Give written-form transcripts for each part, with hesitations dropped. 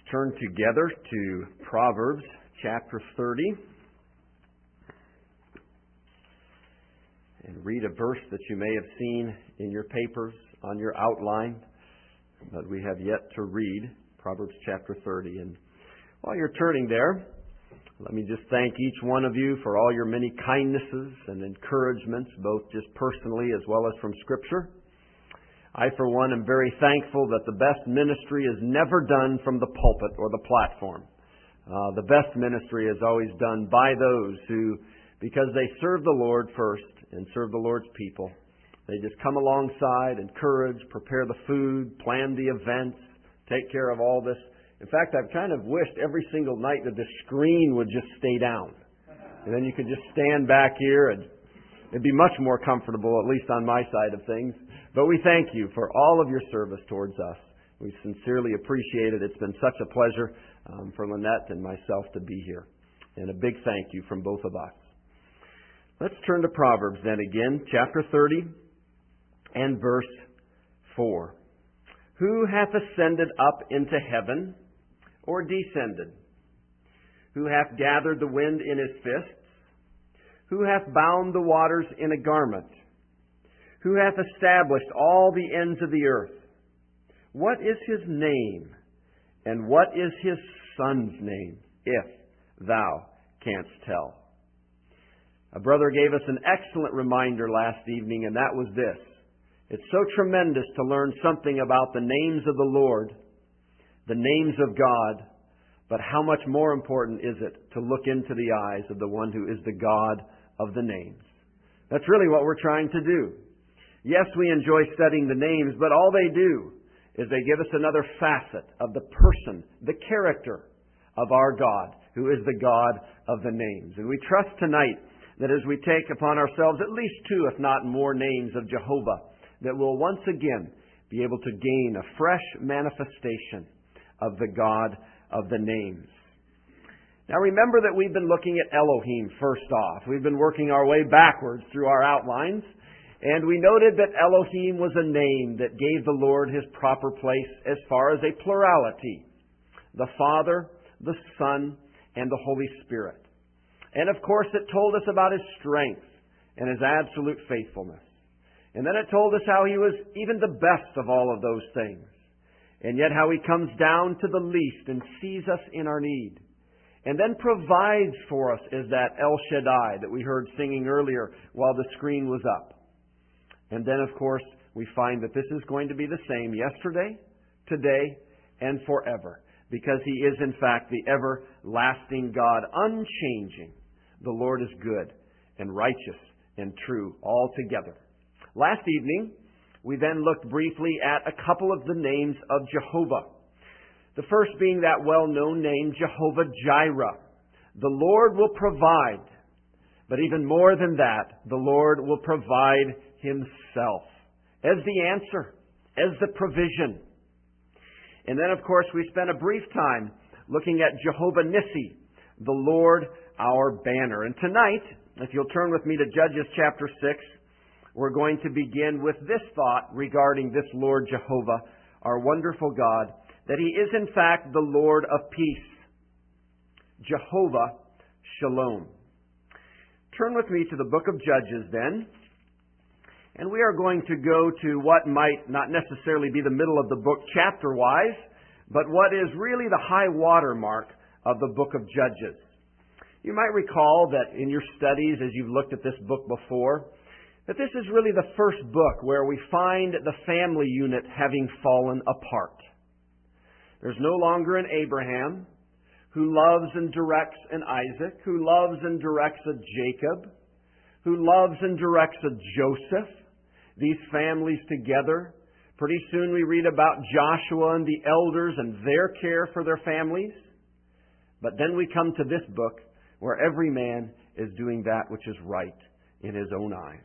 turn together to Proverbs chapter 30 and read a verse that you may have seen in your papers on your outline, but we have yet to read Proverbs chapter 30. And while you're turning there, let me just thank each one of you for all your many kindnesses and encouragements, both just personally as well as from Scripture. I, for one, am very thankful that the best ministry is never done from the pulpit or the platform. The best ministry is always done by those who, because they serve the Lord first and serve the Lord's people, they just come alongside, encourage, prepare the food, plan the events, take care of all this. In fact, I've kind of wished every single night that the screen would just stay down. And then you could just stand back here and it'd be much more comfortable, at least on my side of things. But we thank you for all of your service towards us. We sincerely appreciate it. It's been such a pleasure for Lynette and myself to be here. And a big thank you from both of us. Let's turn to Proverbs then again, chapter 30 and verse 4. Who hath ascended up into heaven, or descended? Who hath gathered the wind in his fists? Who hath bound the waters in a garment? Who hath established all the ends of the earth? What is his name? And what is his son's name, if thou canst tell? A brother gave us an excellent reminder last evening, and that was this. It's so tremendous to learn something about the names of the Lord, the names of God, but how much more important is it to look into the eyes of the one who is the God of the names? That's really what we're trying to do. Yes, we enjoy studying the names, but all they do is they give us another facet of the person, the character of our God, who is the God of the names. And we trust tonight that as we take upon ourselves at least two, if not more, names of Jehovah, that we'll once again be able to gain a fresh manifestation of the God of the names. Now remember that we've been looking at Elohim first off. We've been working our way backwards through our outlines. And we noted that Elohim was a name that gave the Lord his proper place as far as a plurality. The Father, the Son, and the Holy Spirit. And of course it told us about his strength and his absolute faithfulness. And then it told us how he was even the best of all of those things. And yet how he comes down to the least and sees us in our need. And then provides for us as that El Shaddai that we heard singing earlier while the screen was up. And then, of course, we find that this is going to be the same yesterday, today, and forever. Because he is, in fact, the everlasting God, unchanging. The Lord is good and righteous and true altogether. Last evening, we then looked briefly at a couple of the names of Jehovah. The first being that well-known name, Jehovah Jireh. The Lord will provide. But even more than that, the Lord will provide himself as the answer, as the provision. And then, of course, we spent a brief time looking at Jehovah Nissi, the Lord our banner. And tonight, if you'll turn with me to Judges chapter 6, we're going to begin with this thought regarding this Lord Jehovah, our wonderful God, that he is in fact the Lord of peace. Jehovah Shalom. Turn with me to the book of Judges then. And we are going to go to what might not necessarily be the middle of the book chapter-wise, but what is really the high water mark of the book of Judges. You might recall that in your studies, as you've looked at this book before, that this is really the first book where we find the family unit having fallen apart. There's no longer an Abraham who loves and directs an Isaac, who loves and directs a Jacob, who loves and directs a Joseph. These families together. Pretty soon we read about Joshua and the elders and their care for their families. But then we come to this book where every man is doing that which is right in his own eyes.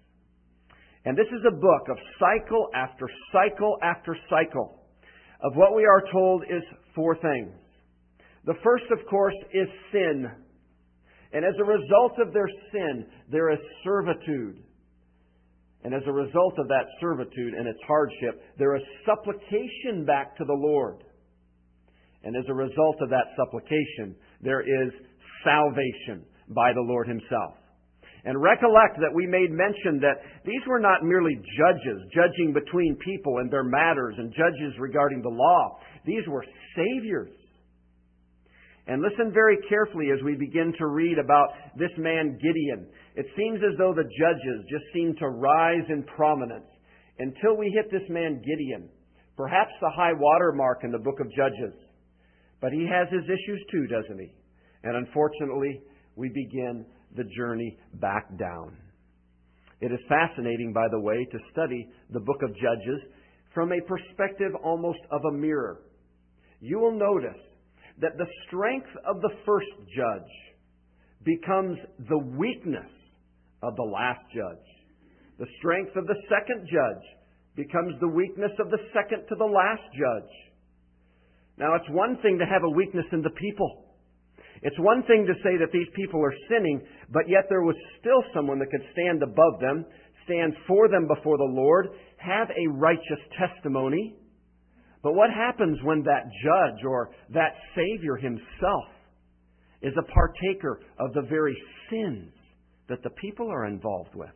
And this is a book of cycle after cycle after cycle of what we are told is four things. The first, of course, is sin. And as a result of their sin, there is servitude. And as a result of that servitude and its hardship, there is supplication back to the Lord. And as a result of that supplication, there is salvation by the Lord Himself. And recollect that we made mention that these were not merely judges, judging between people and their matters, and judges regarding the law. These were saviors. And listen very carefully as we begin to read about this man Gideon. It seems as though the judges just seem to rise in prominence until we hit this man Gideon. Perhaps the high water mark in the book of Judges. But he has his issues too, doesn't he? And unfortunately, we begin the journey back down. It is fascinating, by the way, to study the book of Judges from a perspective almost of a mirror. You will notice that the strength of the first judge becomes the weakness of the last judge. The strength of the second judge becomes the weakness of the second to the last judge. Now, it's one thing to have a weakness in the people. It's one thing to say that these people are sinning, but yet there was still someone that could stand above them, stand for them before the Lord, have a righteous testimony. But what happens when that judge or that Savior himself is a partaker of the very sins that the people are involved with?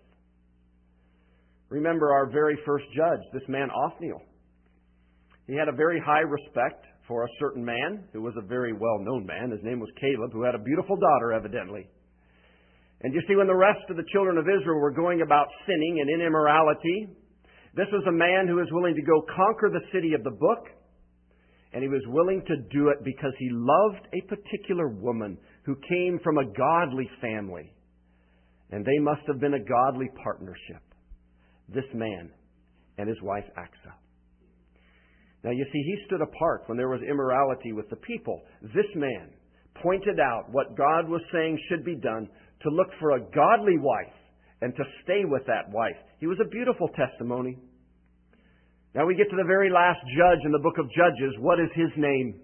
Remember our very first judge, this man Othniel. He had a very high respect for a certain man who was a very well-known man. His name was Caleb, who had a beautiful daughter, evidently. And you see, when the rest of the children of Israel were going about sinning and in immorality, this was a man who was willing to go conquer the city of the book, and he was willing to do it because he loved a particular woman who came from a godly family. And they must have been a godly partnership, this man and his wife Achsah. Now, you see, he stood apart when there was immorality with the people. This man pointed out what God was saying should be done, to look for a godly wife and to stay with that wife. He was a beautiful testimony. Now we get to the very last judge in the book of Judges. What is his name?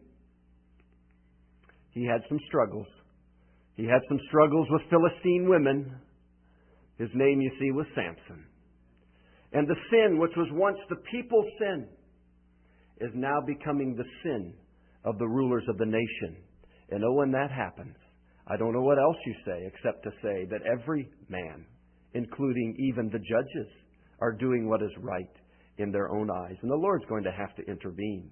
He had some struggles. He had some struggles with Philistine women. His name, you see, was Samson. And the sin which was once the people's sin is now becoming the sin of the rulers of the nation. And when that happens, I don't know what else you say except to say that every man, including even the judges, are doing what is right in their own eyes. And the Lord's going to have to intervene.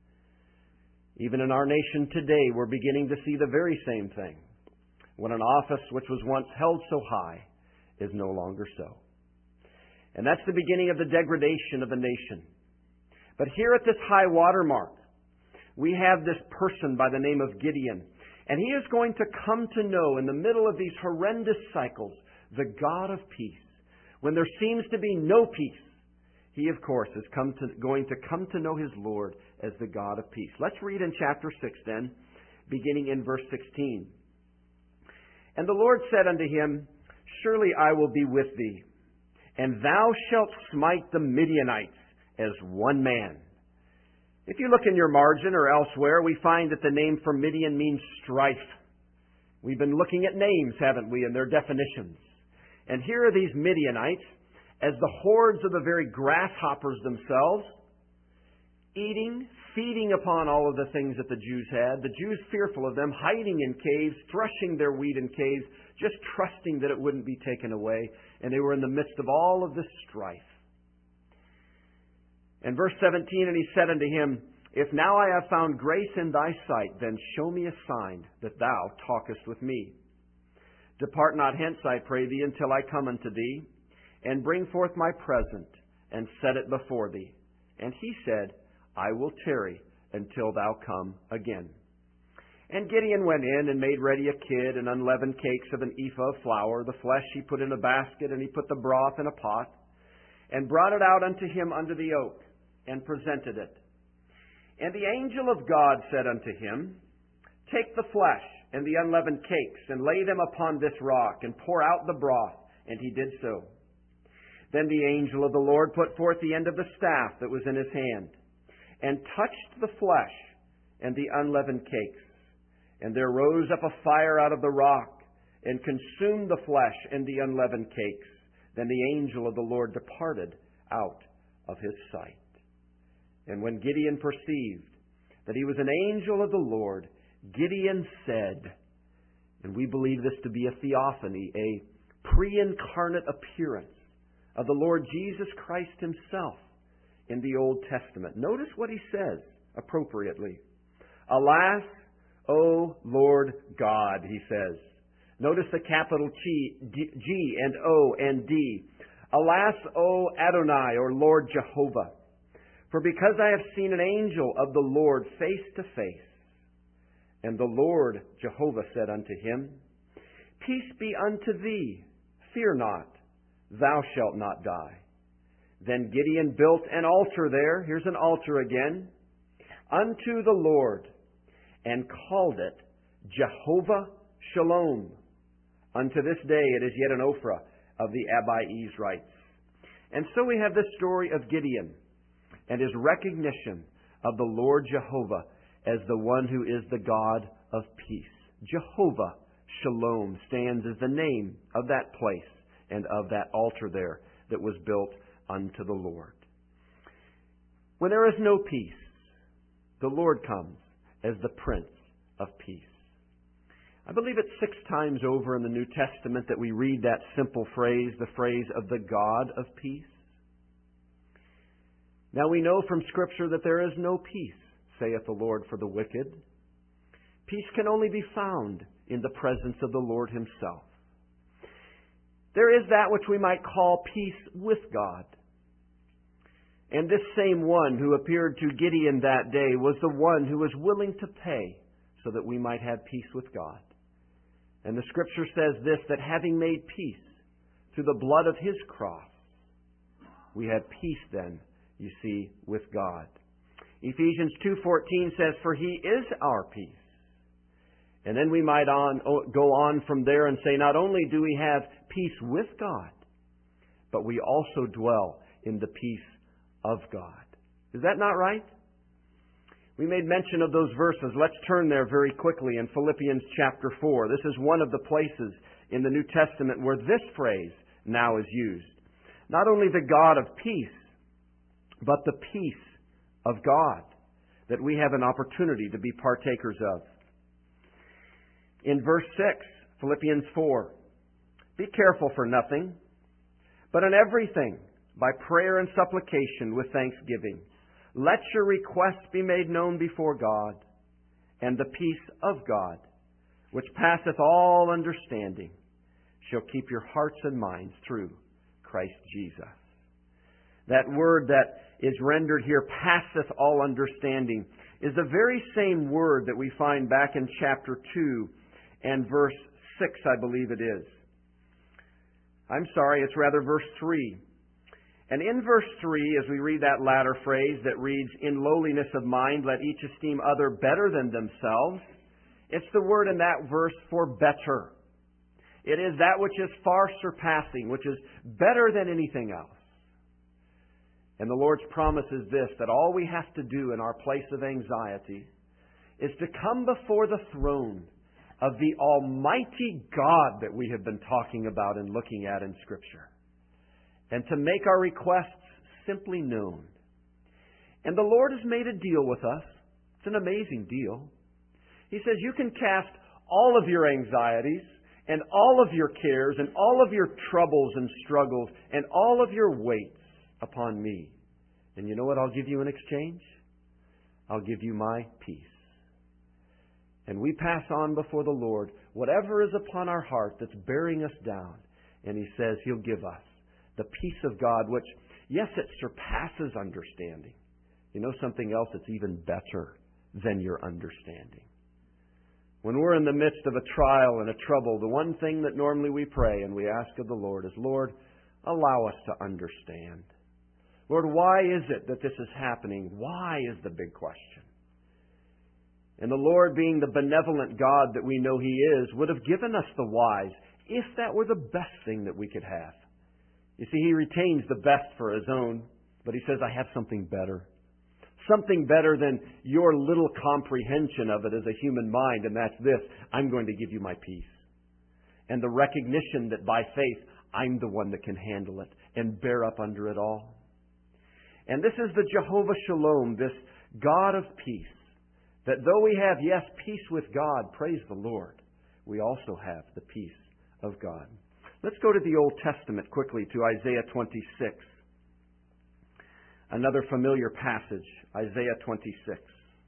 Even in our nation today, we're beginning to see the very same thing. When an office which was once held so high is no longer so. And that's the beginning of the degradation of the nation. But here at this high water mark, we have this person by the name of Gideon. And he is going to come to know, in the middle of these horrendous cycles, the God of peace. When there seems to be no peace, he, of course, is going to come to know his Lord as the God of peace. Let's read in chapter 6 then, beginning in verse 16. And the Lord said unto him, Surely I will be with thee, and thou shalt smite the Midianites as one man. If you look in your margin or elsewhere, we find that the name for Midian means strife. We've been looking at names, haven't we, and their definitions. And here are these Midianites, as the hordes of the very grasshoppers themselves, eating, feeding upon all of the things that the Jews had. The Jews fearful of them, hiding in caves, threshing their wheat in caves, just trusting that it wouldn't be taken away. And they were in the midst of all of this strife. And verse 17, And he said unto him, If now I have found grace in thy sight, then show me a sign that thou talkest with me. Depart not hence, I pray thee, until I come unto thee, and bring forth my present, and set it before thee. And he said, I will tarry until thou come again. And Gideon went in and made ready a kid and unleavened cakes of an ephah of flour. The flesh he put in a basket, and he put the broth in a pot, and brought it out unto him under the oak, and presented it. And the angel of God said unto him, Take the flesh and the unleavened cakes, and lay them upon this rock, and pour out the broth. And he did so. Then the angel of the Lord put forth the end of the staff that was in his hand, and touched the flesh and the unleavened cakes. And there rose up a fire out of the rock, and consumed the flesh and the unleavened cakes. Then the angel of the Lord departed out of his sight. And when Gideon perceived that he was an angel of the Lord, Gideon said, and we believe this to be a theophany, a pre-incarnate appearance of the Lord Jesus Christ himself in the Old Testament. Notice what he says appropriately. Alas, O Lord God, he says. Notice the capital G and O and D. Alas, O Adonai, or Lord Jehovah, for because I have seen an angel of the Lord face to face. And the Lord Jehovah said unto him, Peace be unto thee, fear not, thou shalt not die. Then Gideon built an altar there, here's an altar again, unto the Lord, and called it Jehovah Shalom. Unto this day it is yet an Ophrah of the Abiezrites. And so we have this story of Gideon and his recognition of the Lord Jehovah as the one who is the God of peace. Jehovah Shalom stands as the name of that place and of that altar there that was built unto the Lord. When there is no peace, the Lord comes as the Prince of Peace. I believe it's 6 times over in the New Testament that we read that simple phrase, the phrase of the God of peace. Now we know from Scripture that there is no peace, saith the Lord, for the wicked. Peace can only be found in the presence of the Lord himself. There is that which we might call peace with God. And this same one who appeared to Gideon that day was the one who was willing to pay so that we might have peace with God. And the Scripture says this, that having made peace through the blood of his cross, we have peace then, you see, with God. Ephesians 2:14 says, For he is our peace. And then we might go on from there and say, not only do we have peace with God, but we also dwell in the peace of God. Is that not right? We made mention of those verses. Let's turn there very quickly in Philippians chapter 4. This is one of the places in the New Testament where this phrase now is used. Not only the God of peace, but the peace of God that we have an opportunity to be partakers of. In verse 6, Philippians 4, Be careful for nothing, but in everything, by prayer and supplication with thanksgiving, let your requests be made known before God, and the peace of God, which passeth all understanding, shall keep your hearts and minds through Christ Jesus. That word that is rendered here, passeth all understanding, is the very same word that we find back in chapter 2 and verse 6, I believe it is. I'm sorry, it's rather verse 3. And in verse 3, as we read that latter phrase that reads, In lowliness of mind, let each esteem other better than themselves, it's the word in that verse for better. It is that which is far surpassing, which is better than anything else. And the Lord's promise is this, that all we have to do in our place of anxiety is to come before the throne of the Almighty God that we have been talking about and looking at in Scripture, and to make our requests simply known. And the Lord has made a deal with us. It's an amazing deal. He says, you can cast all of your anxieties and all of your cares and all of your troubles and struggles and all of your weights upon me. And you know what I'll give you in exchange? I'll give you my peace. And we pass on before the Lord whatever is upon our heart that's bearing us down. And He says He'll give us the peace of God, which, yes, it surpasses understanding. You know something else that's even better than your understanding? When we're in the midst of a trial and a trouble, the one thing that normally we pray and we ask of the Lord is, Lord, allow us to understand. Lord, why is it that this is happening? Why is the big question? And the Lord, being the benevolent God that we know He is, would have given us the whys if that were the best thing that we could have. You see, He retains the best for His own, but He says, I have something better. Something better than your little comprehension of it as a human mind, and that's this: I'm going to give you my peace. And the recognition that by faith, I'm the one that can handle it and bear up under it all. And this is the Jehovah Shalom, this God of peace, That though we have, yes, peace with God, praise the Lord, we also have the peace of God. Let's go to the Old Testament quickly, to Isaiah 26. Another familiar passage, Isaiah 26.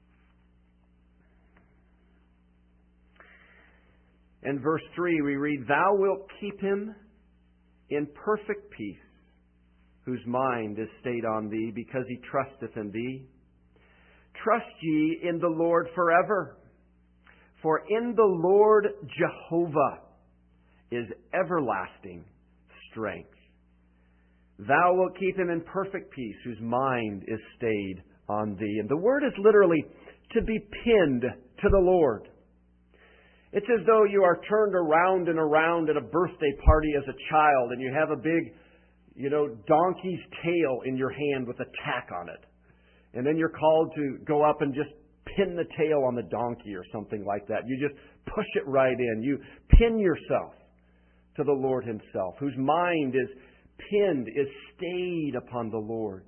In verse 3 we read, Thou wilt keep him in perfect peace, whose mind is stayed on Thee, because he trusteth in Thee. Trust ye in the Lord forever, for in the Lord Jehovah is everlasting strength. Thou wilt keep him in perfect peace, whose mind is stayed on Thee. And the word is literally to be pinned to the Lord. It's as though you are turned around and around at a birthday party as a child, and you have a big, donkey's tail in your hand with a tack on it. And then you're called to go up and just pin the tail on the donkey or something like that. You just push it right in. You pin yourself to the Lord Himself, whose mind is pinned, is stayed upon the Lord.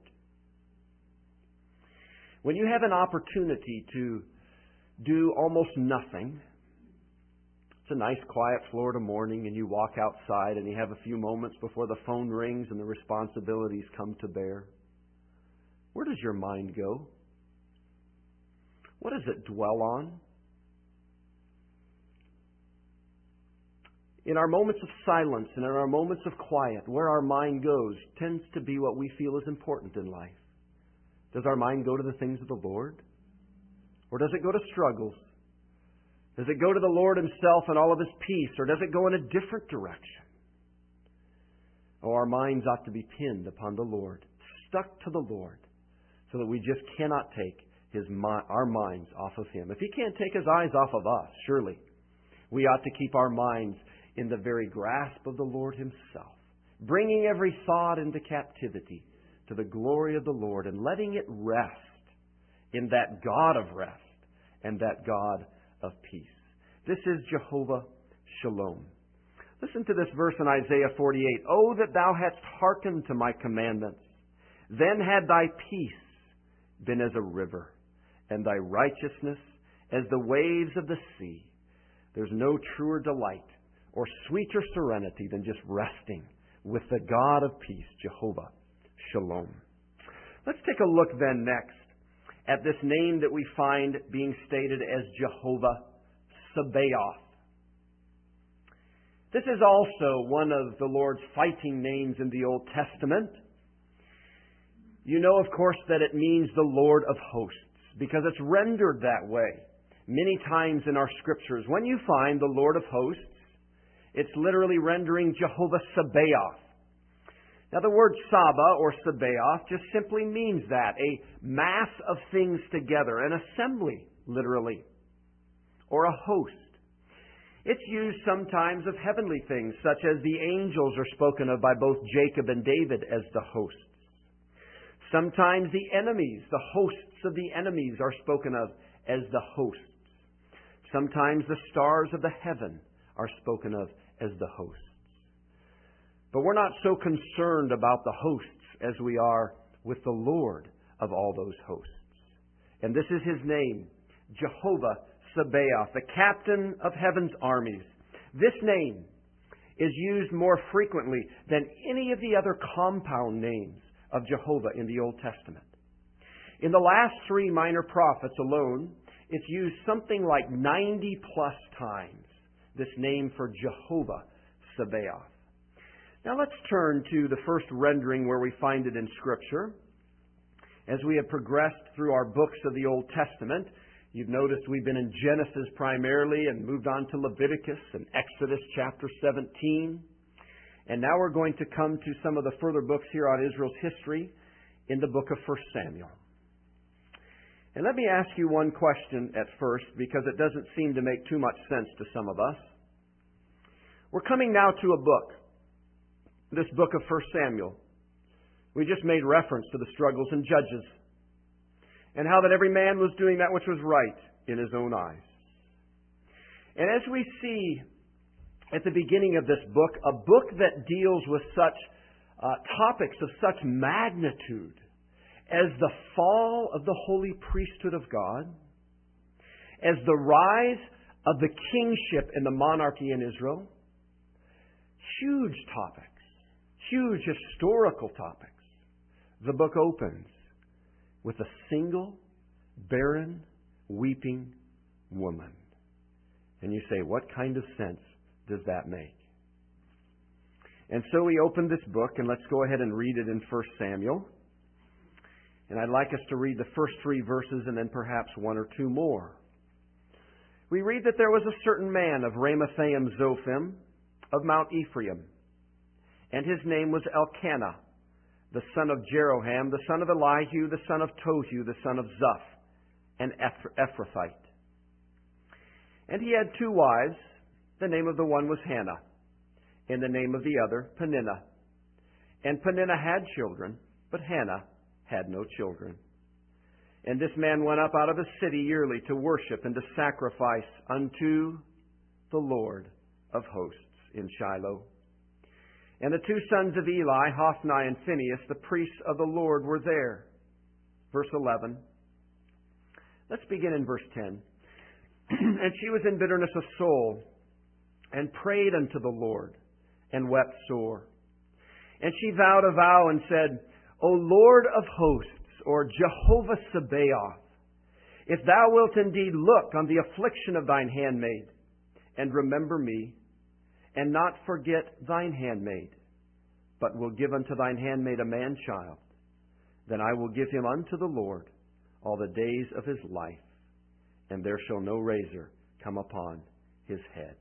When you have an opportunity to do almost nothing, it's a nice quiet Florida morning, and you walk outside and you have a few moments before the phone rings and the responsibilities come to bear. Where does your mind go? What does it dwell on? In our moments of silence and in our moments of quiet, where our mind goes tends to be what we feel is important in life. Does our mind go to the things of the Lord? Or does it go to struggles? Does it go to the Lord Himself and all of His peace? Or does it go in a different direction? Oh, our minds ought to be pinned upon the Lord, stuck to the Lord, so that we just cannot take our minds off of Him. If He can't take His eyes off of us, surely we ought to keep our minds in the very grasp of the Lord Himself, bringing every thought into captivity to the glory of the Lord and letting it rest in that God of rest and that God of peace. This is Jehovah Shalom. Listen to this verse in Isaiah 48. Oh, that thou hadst hearkened to my commandments, then had thy peace been as a river, and thy righteousness as the waves of the sea. There's no truer delight or sweeter serenity than just resting with the God of peace, Jehovah Shalom. Let's take a look then next at this name that we find being stated as Jehovah Sabaoth. This is also one of the Lord's fighting names in the Old Testament. You know, of course, that it means the Lord of hosts, because it's rendered that way many times in our Scriptures. When you find the Lord of hosts, it's literally rendering Jehovah Sabaoth. Now, the word Saba or Sabaoth just simply means that, a mass of things together, an assembly, literally, or a host. It's used sometimes of heavenly things, such as the angels are spoken of by both Jacob and David as the hosts. Sometimes the enemies, the hosts of the enemies, are spoken of as the hosts. Sometimes the stars of the heaven are spoken of as the hosts. But we're not so concerned about the hosts as we are with the Lord of all those hosts. And this is His name, Jehovah Sabaoth, the captain of heaven's armies. This name is used more frequently than any of the other compound names of Jehovah in the Old Testament. In the last 3 minor prophets alone, it's used something like 90 plus times, this name for Jehovah Sabaoth. Now let's turn to the first rendering where we find it in Scripture. As we have progressed through our books of the Old Testament, you've noticed we've been in Genesis primarily and moved on to Leviticus and Exodus chapter 17. And now we're going to come to some of the further books here on Israel's history in the book of 1 Samuel. And let me ask you one question at first, because it doesn't seem to make too much sense to some of us. We're coming now to a book, this book of 1 Samuel. We just made reference to the struggles in Judges, and how that every man was doing that which was right in his own eyes. And as we see at the beginning of this book, a book that deals with such topics of such magnitude as the fall of the holy priesthood of God, as the rise of the kingship and the monarchy in Israel. Huge topics, huge historical topics. The book opens with a single, barren, weeping woman. And you say, what kind of sense does that make? And so we open this book, and let's go ahead and read it in 1 Samuel. And I'd like us to read the first 3 verses and then perhaps 1 or 2 more. We read that there was a certain man of Ramathaim Zophim of Mount Ephraim, and his name was Elkanah, the son of Jeroham, the son of Elihu, the son of Tohu, the son of Zuph, an Ephrathite. And he had 2 wives. The name of the one was Hannah, and the name of the other Peninnah. And Peninnah had children, but Hannah had no children. And this man went up out of the city yearly to worship and to sacrifice unto the Lord of hosts in Shiloh. And the 2 sons of Eli, Hophni and Phinehas, the priests of the Lord, were there. Verse 11. Let's begin in verse 10. And she was in bitterness of soul, and prayed unto the Lord, and wept sore. And she vowed a vow and said, O Lord of hosts, or Jehovah Sabaoth, if thou wilt indeed look on the affliction of thine handmaid, and remember me, and not forget thine handmaid, but will give unto thine handmaid a man-child, then I will give him unto the Lord all the days of his life, and there shall no razor come upon his head.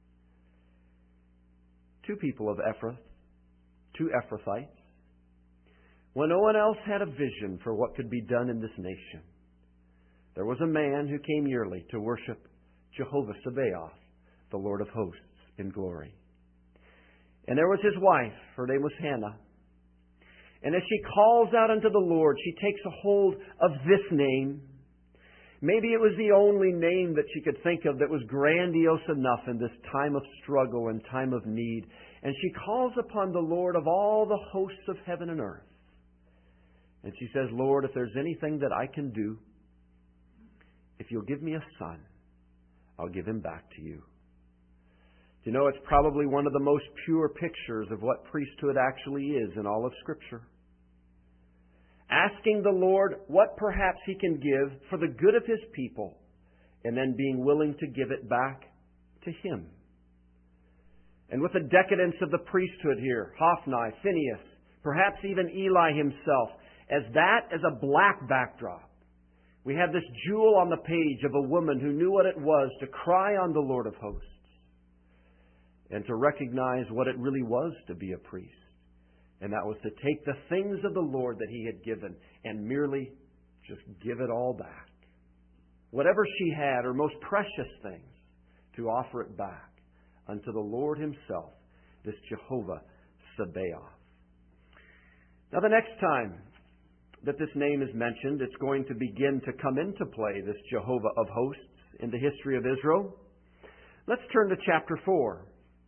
2 people of Ephrath, 2 Ephrathites. When no one else had a vision for what could be done in this nation, there was a man who came yearly to worship Jehovah Sabaoth, the Lord of hosts, in glory. And there was his wife, her name was Hannah. And as she calls out unto the Lord, she takes a hold of this name. Maybe it was the only name that she could think of that was grandiose enough in this time of struggle and time of need. And she calls upon the Lord of all the hosts of heaven and earth. And she says, Lord, if there's anything that I can do, if you'll give me a son, I'll give him back to you. Do you know, it's probably one of the most pure pictures of what priesthood actually is in all of Scripture. Asking the Lord what perhaps He can give for the good of His people, and then being willing to give it back to Him. And with the decadence of the priesthood here, Hophni, Phinehas, perhaps even Eli himself, as a black backdrop, we have this jewel on the page of a woman who knew what it was to cry on the Lord of hosts and to recognize what it really was to be a priest. And that was to take the things of the Lord that He had given and merely just give it all back. Whatever she had, her most precious things, to offer it back unto the Lord Himself, this Jehovah Sabaoth. Now the next time that this name is mentioned, it's going to begin to come into play, this Jehovah of hosts, in the history of Israel. Let's turn to chapter 4.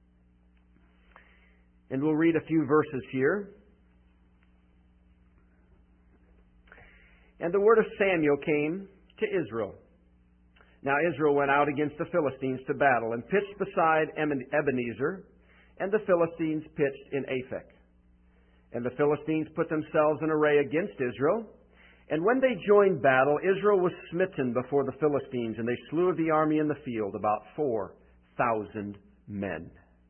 And we'll read a few verses here. And the word of Samuel came to Israel. Now Israel went out against the Philistines to battle, and pitched beside Ebenezer, and the Philistines pitched in Aphek. And the Philistines put themselves in array against Israel. And when they joined battle, Israel was smitten before the Philistines, and they slew of the army in the field about 4,000 men.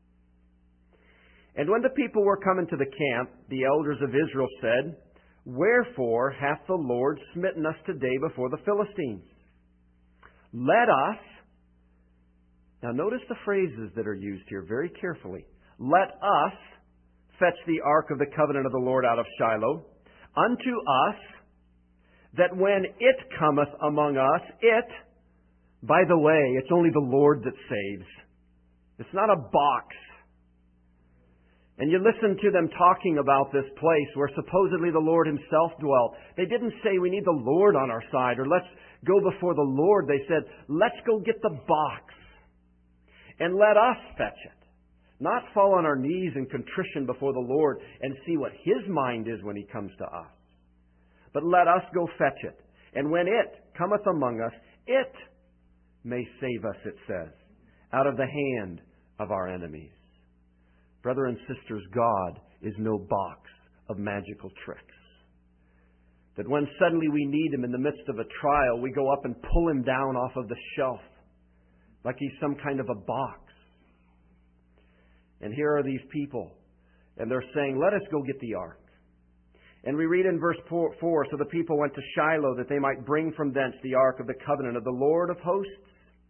And when the people were come into the camp, the elders of Israel said, Wherefore hath the Lord smitten us today before the Philistines? Let us, now notice the phrases that are used here very carefully. Let us fetch the ark of the covenant of the Lord out of Shiloh unto us, that when it cometh among us, it, by the way, it's only the Lord that saves. It's not a box. And you listen to them talking about this place where supposedly the Lord Himself dwelt. They didn't say we need the Lord on our side or let's go before the Lord. They said, let's go get the box and let us fetch it. Not fall on our knees in contrition before the Lord and see what His mind is when He comes to us. But let us go fetch it. And when it cometh among us, it may save us, it says, out of the hand of our enemies. Brother and sisters, God is no box of magical tricks. That when suddenly we need Him in the midst of a trial, we go up and pull Him down off of the shelf like He's some kind of a box. And here are these people, and they're saying, let us go get the ark. And we read in verse 4, so the people went to Shiloh that they might bring from thence the ark of the covenant of the Lord of hosts.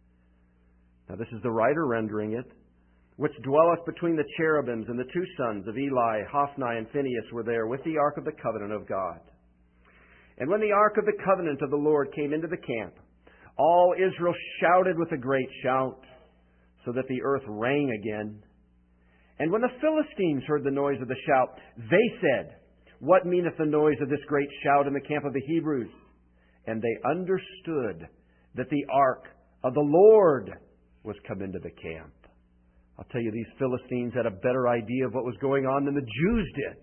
Now this is the writer rendering it. Which dwelleth between the cherubims, and the two sons of Eli, Hophni and Phinehas, were there with the ark of the covenant of God. And when the ark of the covenant of the Lord came into the camp, all Israel shouted with a great shout, so that the earth rang again. And when the Philistines heard the noise of the shout, they said, what meaneth the noise of this great shout in the camp of the Hebrews? And they understood that the ark of the Lord was come into the camp. I'll tell you, these Philistines had a better idea of what was going on than the Jews did.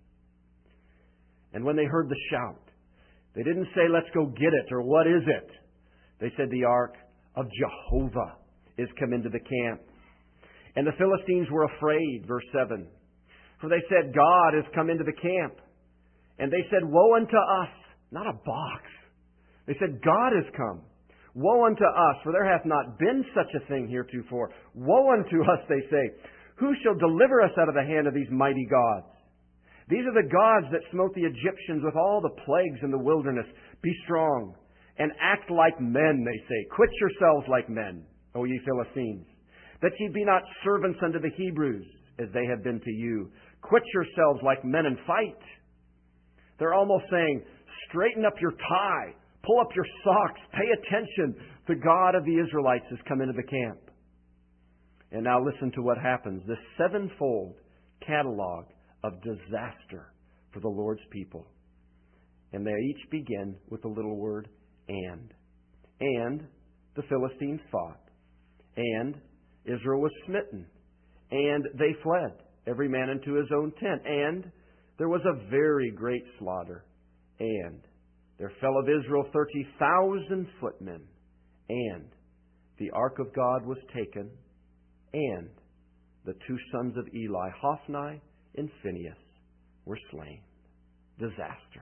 And when they heard the shout, they didn't say, let's go get it, or what is it? They said, the ark of Jehovah is come into the camp. And the Philistines were afraid, verse 7. For they said, God is come into the camp. And they said, woe unto us, not a box. They said, God is come. Woe unto us, for there hath not been such a thing heretofore. Woe unto us, they say. Who shall deliver us out of the hand of these mighty gods? These are the gods that smote the Egyptians with all the plagues in the wilderness. Be strong and act like men, they say. Quit yourselves like men, O ye Philistines, that ye be not servants unto the Hebrews, as they have been to you. Quit yourselves like men and fight. They're almost saying, straighten up your tie. Pull up your socks. Pay attention. The God of the Israelites has come into the camp. And now listen to what happens. This sevenfold catalog of disaster for the Lord's people. And they each begin with the little word, and. And the Philistines fought. And Israel was smitten. And they fled, every man into his own tent. And there was a very great slaughter. And there fell of Israel 30,000 footmen. And the ark of God was taken. And the two sons of Eli, Hophni and Phinehas, were slain. Disaster.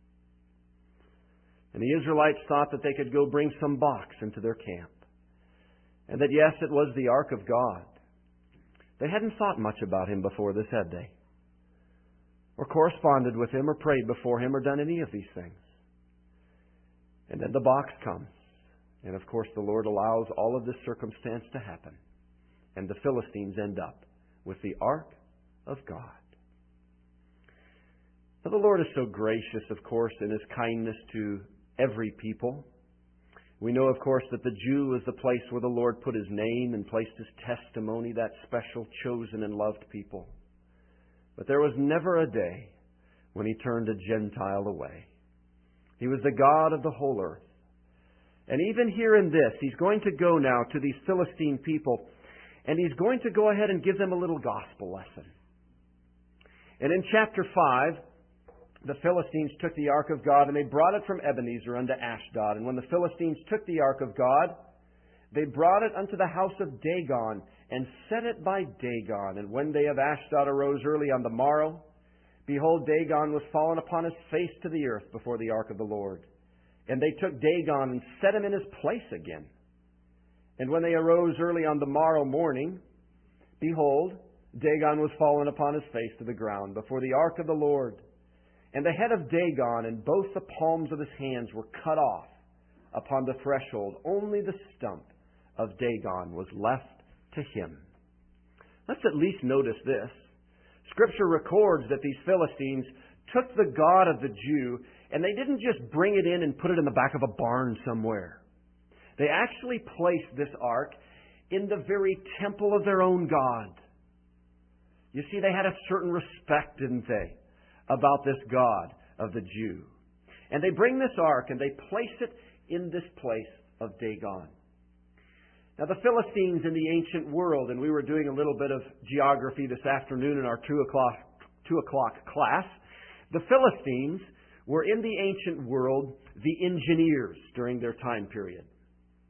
And the Israelites thought that they could go bring some box into their camp. And that, yes, it was the ark of God. They hadn't thought much about Him before this, had they? Or corresponded with Him, or prayed before Him, or done any of these things. And then the box comes. And of course the Lord allows all of this circumstance to happen. And the Philistines end up with the ark of God. Now the Lord is so gracious, of course, in His kindness to every people. We know, of course, that the Jew is the place where the Lord put His name and placed His testimony, that special, chosen, and loved people. But there was never a day when He turned a Gentile away. He was the God of the whole earth. And even here in this, He's going to go now to these Philistine people, and He's going to go ahead and give them a little gospel lesson. And in chapter 5, the Philistines took the ark of God, and they brought it from Ebenezer unto Ashdod. And when the Philistines took the ark of God, they brought it unto the house of Dagon, and set it by Dagon. And when they of Ashdod arose early on the morrow, behold, Dagon was fallen upon his face to the earth before the ark of the Lord. And they took Dagon and set him in his place again. And when they arose early on the morrow morning, behold, Dagon was fallen upon his face to the ground before the ark of the Lord. And the head of Dagon and both the palms of his hands were cut off upon the threshold. Only the stump of Dagon was left to him. Let's at least notice this. Scripture records that these Philistines took the God of the Jew, and they didn't just bring it in and put it in the back of a barn somewhere. They actually placed this ark in the very temple of their own God. You see, they had a certain respect, didn't they, about this God of the Jew. And they bring this ark and they place it in this place of Dagon. Now the Philistines in the ancient world, and we were doing a little bit of geography this afternoon in our 2 o'clock class, the Philistines were in the ancient world the engineers during their time period.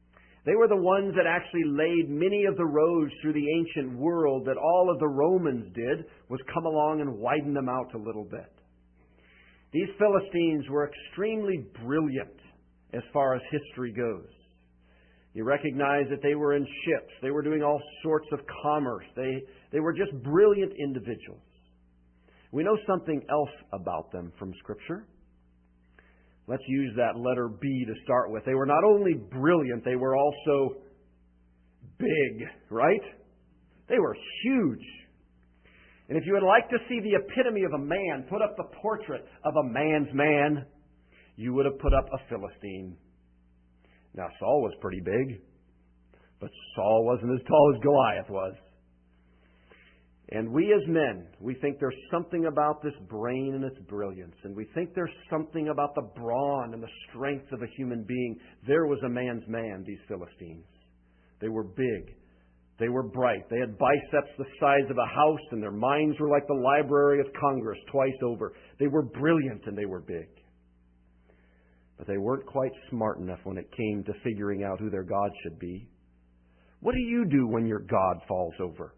They were the ones that actually laid many of the roads through the ancient world that all of the Romans did, was come along and widen them out a little bit. These Philistines were extremely brilliant as far as history goes. You recognize that they were in ships. They were doing all sorts of commerce. They were just brilliant individuals. We know something else about them from Scripture. Let's use that letter B to start with. They were not only brilliant, they were also big, right? They were huge. And if you would like to see the epitome of a man, put up the portrait of a man's man, you would have put up a Philistine. Now, Saul was pretty big, but Saul wasn't as tall as Goliath was. And we as men, we think there's something about this brain and its brilliance. And we think there's something about the brawn and the strength of a human being. There was a man's man, these Philistines. They were big. They were bright. They had biceps the size of a house, and their minds were like the Library of Congress twice over. They were brilliant and they were big. But they weren't quite smart enough when it came to figuring out who their God should be. What do you do when your God falls over?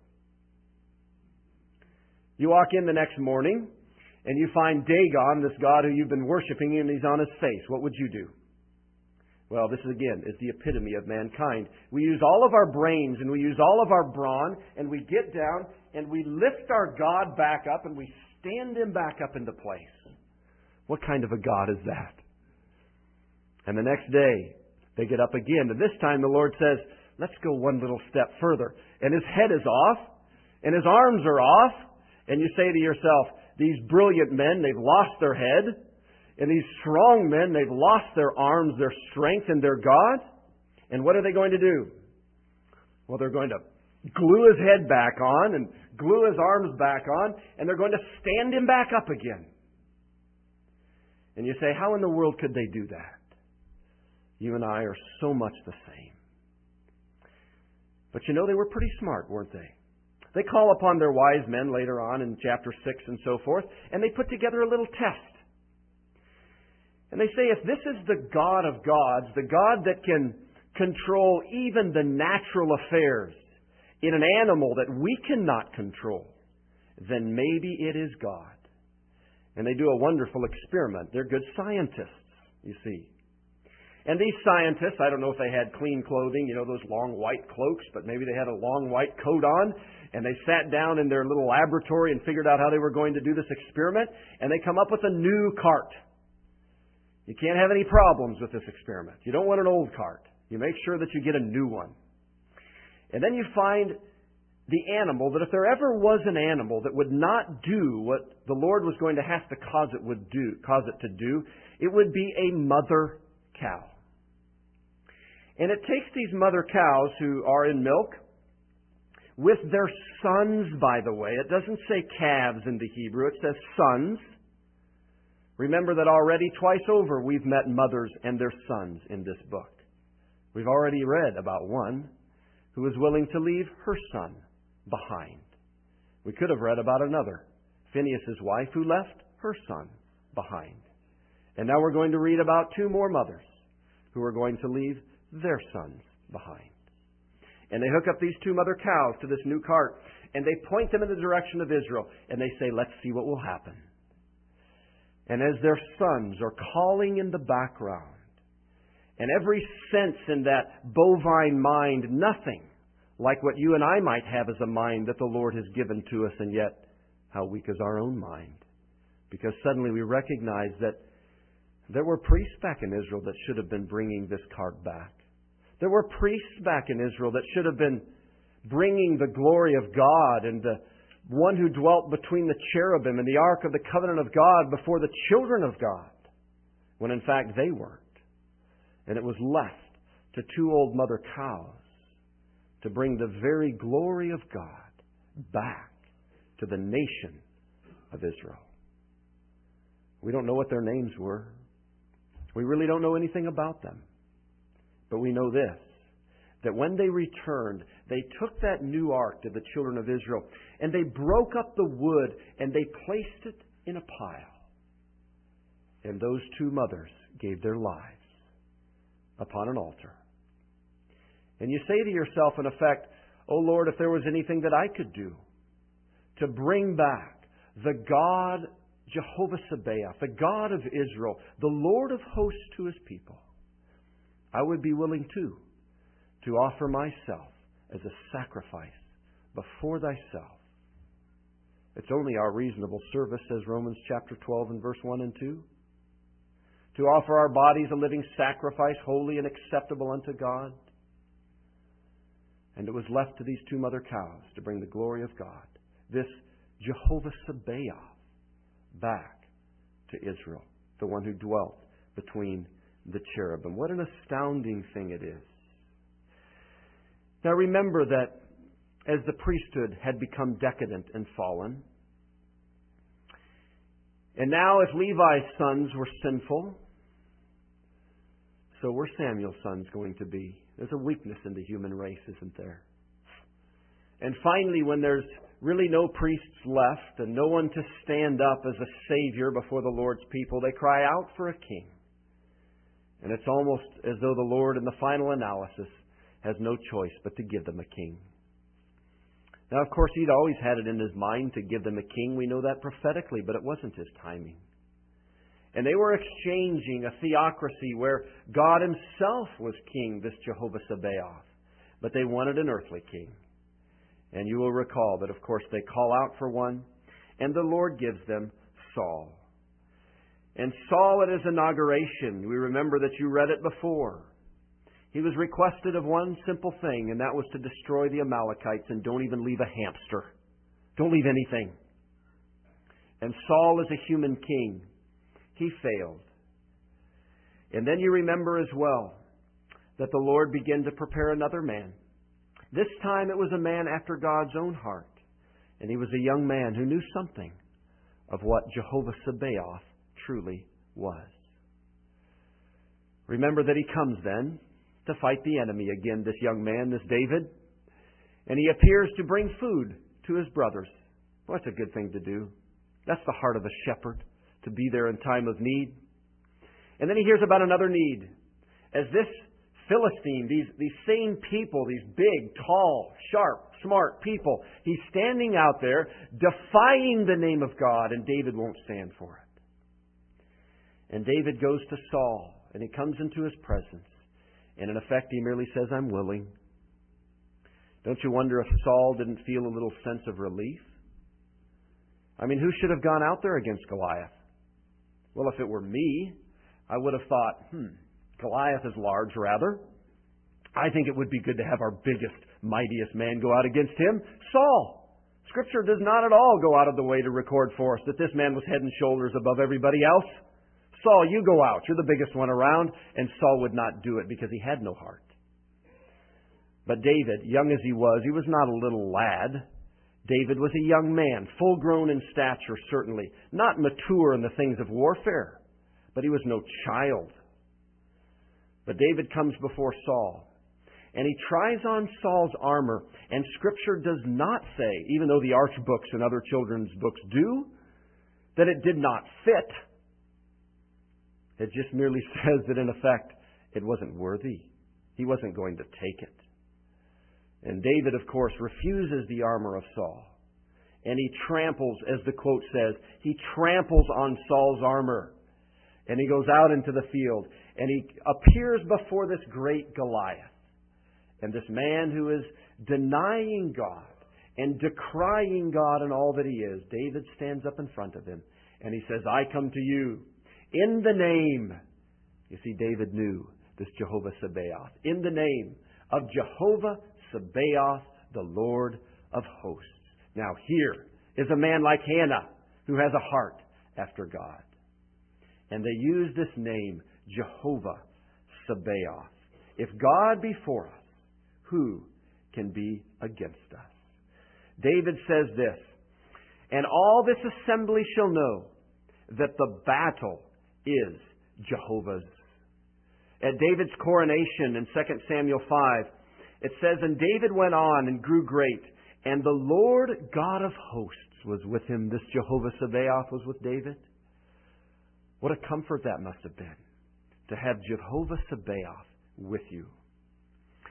You walk in the next morning and you find Dagon, this god who you've been worshiping, and he's on his face. What would you do? Well, this again is the epitome of mankind. We use all of our brains and we use all of our brawn, and we get down and we lift our God back up and we stand him back up into place. What kind of a God is that? And the next day they get up again, and this time the Lord says, let's go one little step further. And his head is off and his arms are off. And you say to yourself, these brilliant men, they've lost their head. And these strong men, they've lost their arms, their strength, and their God. And what are they going to do? Well, they're going to glue his head back on and glue his arms back on, and they're going to stand him back up again. And you say, how in the world could they do that? You and I are so much the same. But you know, they were pretty smart, weren't they? They call upon their wise men later on in chapter 6 and so forth, and they put together a little test. And they say, if this is the God of gods, the God that can control even the natural affairs in an animal that we cannot control, then maybe it is God. And they do a wonderful experiment. They're good scientists, you see. And these scientists, I don't know if they had clean clothing, you know, those long white cloaks, but maybe they had a long white coat on. And they sat down in their little laboratory and figured out how they were going to do this experiment. And they come up with a new cart. You can't have any problems with this experiment. You don't want an old cart. You make sure that you get a new one. And then you find the animal, that if there ever was an animal that would not do what the Lord was going to have to cause it to do, it would be a mother cow. And it takes these mother cows who are in milk, with their sons, by the way. It doesn't say calves in the Hebrew. It says sons. Remember that already twice over we've met mothers and their sons in this book. We've already read about one who was willing to leave her son behind. We could have read about another, Phinehas' wife, who left her son behind. And now we're going to read about two more mothers who are going to leave their sons behind. And they hook up these two mother cows to this new cart, and they point them in the direction of Israel, and they say, let's see what will happen. And as their sons are calling in the background, and every sense in that bovine mind, nothing like what you and I might have as a mind that the Lord has given to us, and yet how weak is our own mind. Because suddenly we recognize that there were priests back in Israel that should have been bringing this cart back. There were priests back in Israel that should have been bringing the glory of God and the one who dwelt between the cherubim and the ark of the covenant of God before the children of God, when in fact they weren't. And it was left to two old mother cows to bring the very glory of God back to the nation of Israel. We don't know what their names were. We really don't know anything about them. But we know this, that when they returned, they took that new ark to the children of Israel, and they broke up the wood, and they placed it in a pile. And those two mothers gave their lives upon an altar. And you say to yourself, in effect, "Oh Lord, if there was anything that I could do to bring back the God, Jehovah Sabaoth, the God of Israel, the Lord of hosts to His people, I would be willing too to offer myself as a sacrifice before Thyself." It's only our reasonable service, says Romans chapter 12 and verse 1 and 2. To offer our bodies a living sacrifice, holy and acceptable unto God. And it was left to these two mother cows to bring the glory of God, this Jehovah Sabaoth, back to Israel, the one who dwelt between the cherubim. What an astounding thing it is. Now remember that as the priesthood had become decadent and fallen, and now if Levi's sons were sinful, so were Samuel's sons going to be. There's a weakness in the human race, isn't there? And finally, when there's really no priests left and no one to stand up as a Savior before the Lord's people, they cry out for a king. And it's almost as though the Lord, in the final analysis, has no choice but to give them a king. Now, of course, He'd always had it in His mind to give them a king. We know that prophetically, but it wasn't His timing. And they were exchanging a theocracy where God Himself was king, this Jehovah Sabaoth. But they wanted an earthly king. And you will recall that, of course, they call out for one, and the Lord gives them Saul. And Saul, at his inauguration, we remember that you read it before. He was requested of one simple thing, and that was to destroy the Amalekites, and don't even leave a hamster. Don't leave anything. And Saul is a human king. He failed. And then you remember as well that the Lord began to prepare another man. This time it was a man after God's own heart. And he was a young man who knew something of what Jehovah Sabaoth truly was. Remember that he comes then to fight the enemy again, this young man, this David. And he appears to bring food to his brothers. Well, that's a good thing to do. That's the heart of a shepherd, to be there in time of need. And then he hears about another need. As this Philistine, these same people, these big, tall, sharp, smart people, he's standing out there defying the name of God, and David won't stand for it. And David goes to Saul, and he comes into his presence. And in effect, he merely says, "I'm willing." Don't you wonder if Saul didn't feel a little sense of relief? I mean, who should have gone out there against Goliath? Well, if it were me, I would have thought, Goliath is large, rather. I think it would be good to have our biggest, mightiest man go out against him, Saul. Scripture does not at all go out of the way to record for us that this man was head and shoulders above everybody else. Saul, you go out. You're the biggest one around. And Saul would not do it because he had no heart. But David, young as he was not a little lad. David was a young man, full grown in stature, certainly. Not mature in the things of warfare. But he was no child. But David comes before Saul. And he tries on Saul's armor. And Scripture does not say, even though the Arch books and other children's books do, that it did not fit. It just merely says that, in effect, it wasn't worthy. He wasn't going to take it. And David, of course, refuses the armor of Saul. And he tramples, as the quote says, he tramples on Saul's armor. And he goes out into the field. And he appears before this great Goliath. And this man who is denying God and decrying God and all that he is, David stands up in front of him. And he says, "I come to you in the name," you see, David knew this Jehovah Sabaoth, "in the name of Jehovah Sabaoth, the Lord of hosts." Now here is a man like Hannah who has a heart after God. And they use this name, Jehovah Sabaoth. If God be for us, who can be against us? David says this, "And all this assembly shall know that the battle is Jehovah's." At David's coronation in 2 Samuel 5, it says, "And David went on and grew great, and the Lord God of hosts was with him." This Jehovah Sabaoth was with David. What a comfort that must have been, to have Jehovah Sabaoth with you.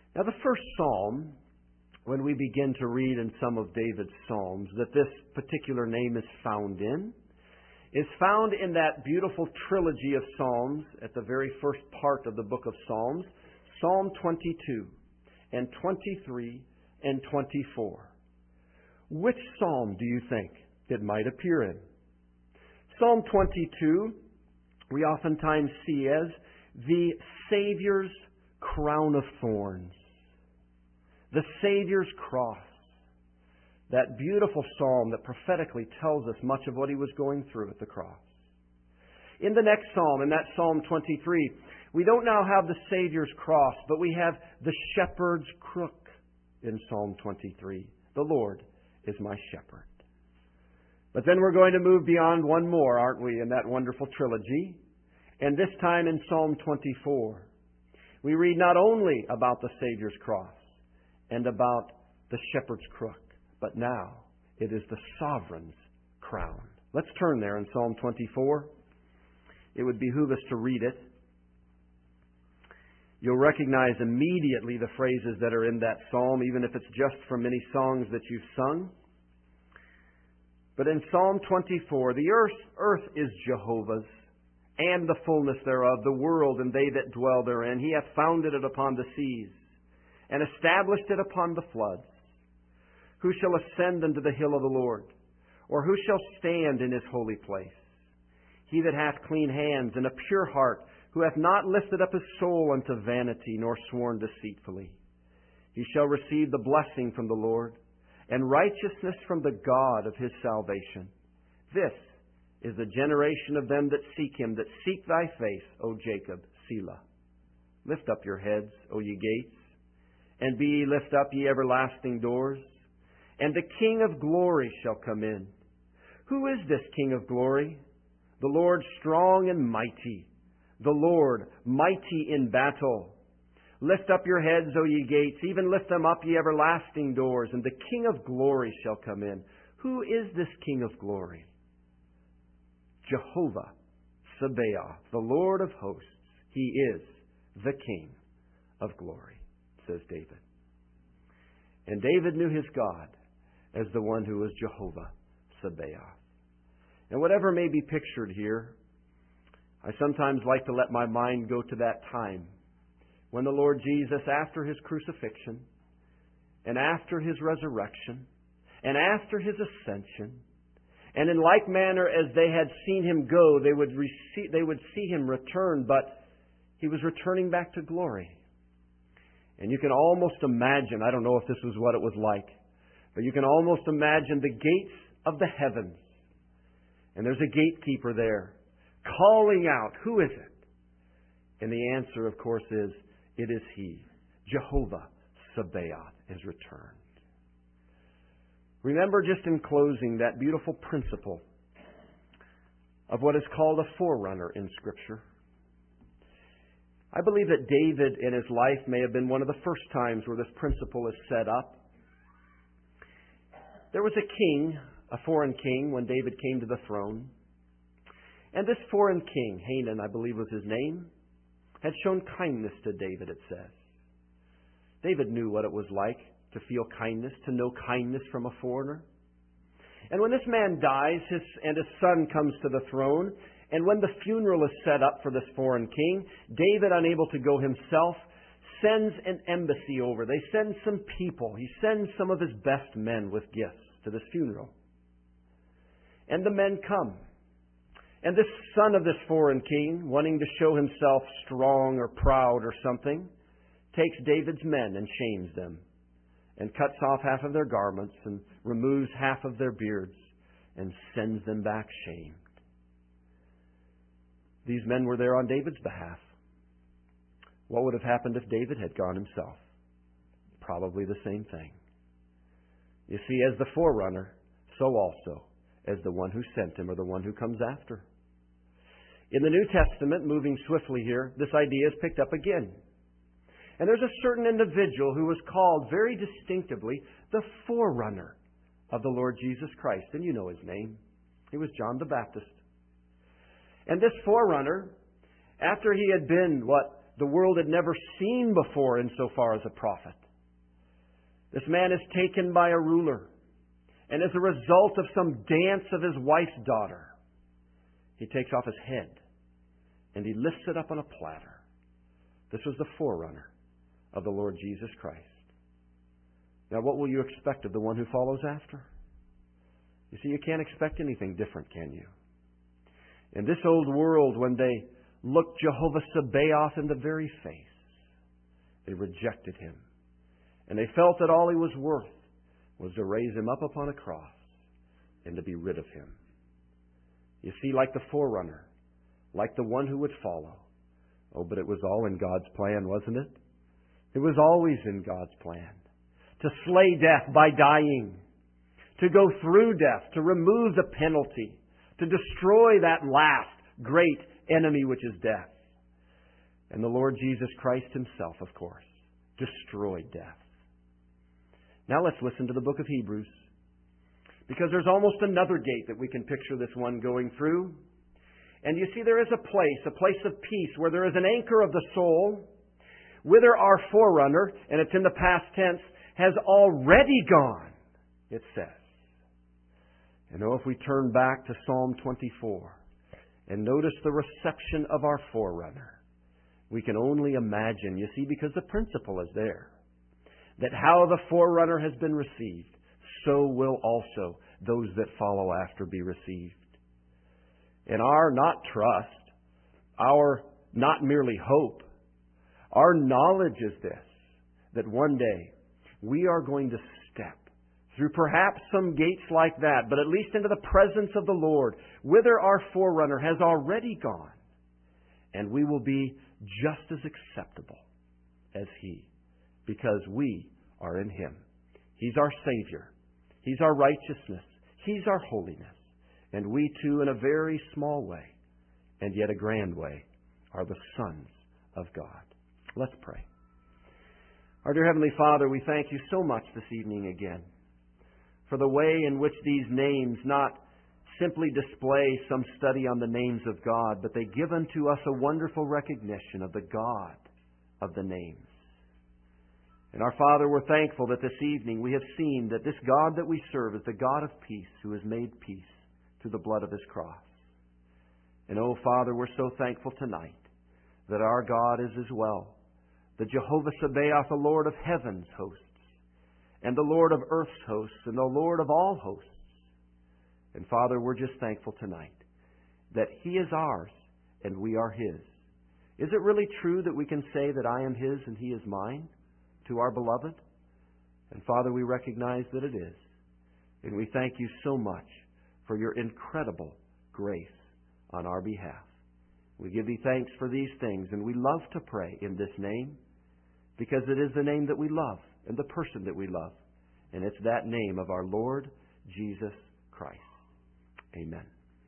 Now, the first psalm, when we begin to read in some of David's psalms, that this particular name is found in that beautiful trilogy of psalms at the very first part of the book of Psalms, Psalm 22 and 23 and 24. Which psalm do you think it might appear in? Psalm 22, we oftentimes see as the Savior's crown of thorns. The Savior's cross. That beautiful psalm that prophetically tells us much of what He was going through at the cross. In the next psalm, in that Psalm 23, we don't now have the Savior's cross, but we have the shepherd's crook in Psalm 23. The Lord is my shepherd. But then we're going to move beyond one more, aren't we, in that wonderful trilogy? And this time in Psalm 24, we read not only about the Savior's cross and about the shepherd's crook, but now it is the sovereign's crown. Let's turn there in Psalm 24. It would behoove us to read it. You'll recognize immediately the phrases that are in that psalm, even if it's just from many songs that you've sung. But in Psalm 24, the earth is Jehovah's, and the fullness thereof, the world and they that dwell therein. He hath founded it upon the seas, and established it upon the floods. Who shall ascend unto the hill of the Lord? Or who shall stand in His holy place? He that hath clean hands and a pure heart, who hath not lifted up his soul unto vanity, nor sworn deceitfully. He shall receive the blessing from the Lord, and righteousness from the God of his salvation. This is the generation of them that seek Him, that seek Thy face, O Jacob, Selah. Lift up your heads, O ye gates, and be ye lift up, ye everlasting doors, and the King of glory shall come in. Who is this King of glory? The Lord strong and mighty, the Lord mighty in battle. Lift up your heads, O ye gates, even lift them up, ye everlasting doors, and the King of glory shall come in. Who is this King of glory? Jehovah Sabaoth, the Lord of hosts. He is the King of glory, says David. And David knew his God as the one who was Jehovah Sabaoth. And whatever may be pictured here, I sometimes like to let my mind go to that time when the Lord Jesus, after His crucifixion, and after His resurrection, and after His ascension, and in like manner as they had seen Him go, they would see Him return, but He was returning back to glory. And you can almost imagine, I don't know if this was what it was like, but you can almost imagine the gates of the heavens. And there's a gatekeeper there calling out, who is it? And the answer, of course, is, it is He. Jehovah Sabaoth is returned. Remember, just in closing, that beautiful principle of what is called a forerunner in Scripture. I believe that David in his life may have been one of the first times where this principle is set up. There was a king, a foreign king, when David came to the throne. And this foreign king, Hanan, I believe was his name, had shown kindness to David, it says. David knew what it was like to feel kindness, to know kindness from a foreigner. And when this man dies, his son comes to the throne, and when the funeral is set up for this foreign king, David, unable to go himself, sends an embassy over. They send some people. He sends some of his best men with gifts to this funeral. And the men come. And this son of this foreign king, wanting to show himself strong or proud or something, takes David's men and shames them, and cuts off half of their garments, and removes half of their beards, and sends them back shamed. These men were there on David's behalf. What would have happened if David had gone himself? Probably the same thing. You see, as the forerunner, so also as the one who sent him, or the one who comes after. In the New Testament, moving swiftly here, this idea is picked up again. And there's a certain individual who was called very distinctively the forerunner of the Lord Jesus Christ. And you know his name. He was John the Baptist. And this forerunner, after he had been, the world had never seen before insofar as a prophet. This man is taken by a ruler, and as a result of some dance of his wife's daughter, he takes off his head and he lifts it up on a platter. This was the forerunner of the Lord Jesus Christ. Now, what will you expect of the one who follows after? You see, you can't expect anything different, can you? In this old world, when they looked Jehovah Sabaoth in the very face, they rejected Him. And they felt that all He was worth was to raise Him up upon a cross and to be rid of Him. You see, like the forerunner, like the one who would follow. Oh, but it was all in God's plan, wasn't it? It was always in God's plan. To slay death by dying. To go through death. To remove the penalty. To destroy that last great enemy, which is death. And the Lord Jesus Christ Himself, of course, destroyed death. Now let's listen to the book of Hebrews. Because there's almost another gate that we can picture this one going through. And you see, there is a place of peace, where there is an anchor of the soul, whither our forerunner, and it's in the past tense, has already gone, it says. And if we turn back to Psalm 24 and notice the reception of our forerunner, we can only imagine, you see, because the principle is there, that how the forerunner has been received, so will also those that follow after be received. And our not trust, our not merely hope, our knowledge is this, that one day we are going to step through perhaps some gates like that, but at least into the presence of the Lord, whither our forerunner has already gone. And we will be just as acceptable as He, because we are in Him. He's our Savior. He's our righteousness. He's our holiness. And we too, in a very small way, and yet a grand way, are the sons of God. Let's pray. Our dear Heavenly Father, we thank You so much this evening again for the way in which these names not simply display some study on the names of God, but they give unto us a wonderful recognition of the God of the names. And our Father, we're thankful that this evening we have seen that this God that we serve is the God of peace, who has made peace through the blood of His cross. And oh, Father, we're so thankful tonight that our God is as well the Jehovah Sabaoth, the Lord of heaven's hosts, and the Lord of earth's hosts, and the Lord of all hosts. And Father, we're just thankful tonight that He is ours and we are His. Is it really true that we can say that I am His and He is mine to our beloved? And Father, we recognize that it is. And we thank You so much for Your incredible grace on our behalf. We give Thee thanks for these things, and we love to pray in this name, because it is the name that we love and the person that we love. And it's that name of our Lord Jesus Christ. Amen.